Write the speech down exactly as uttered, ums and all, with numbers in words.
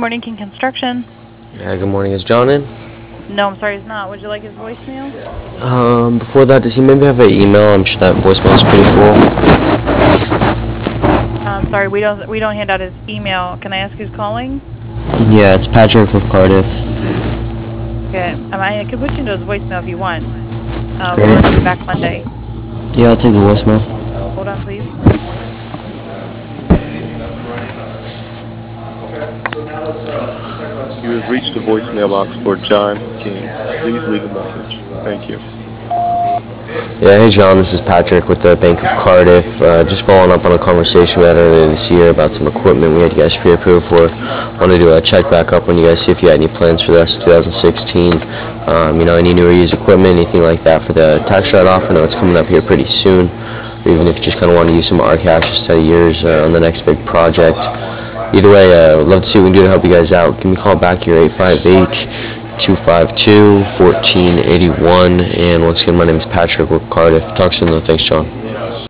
morning, King Construction. Yeah, good morning. Is John in? No, I'm sorry, he's not. Would you like his voicemail? Um, before that, does he maybe have an email? I'm sure that voicemail is pretty full. Um, sorry, we don't we don't hand out his email. Can I ask who's calling? Yeah, it's Patrick with Cardiff. Okay, I, mean, I can put you into his voicemail if you want. Um, we'll be back Monday. Yeah, I'll take the voicemail. Hold on, please. You have reached the voicemail box for John King. Please leave a message. Thank you. Yeah, hey John, this is Patrick with the Bank of Cardiff. Uh, just following up on a conversation we had earlier this year about some equipment we had you guys pre-approved for. Wanted to uh, check back up on you guys, see if you had any plans for the rest of two thousand sixteen. Um, you know, any new or used equipment, anything like that for the tax write-off. I know it's coming up here pretty soon. Or even if you just kind of want to use some of our cash instead of yours uh, on the next big project. Either way, uh, I'd love to see what we can do to help you guys out. Give me a call back here, eight five eight, two five two, one four eight one. And once again, my name is Patrick with Cardiff. Talk soon, though. Thanks, John.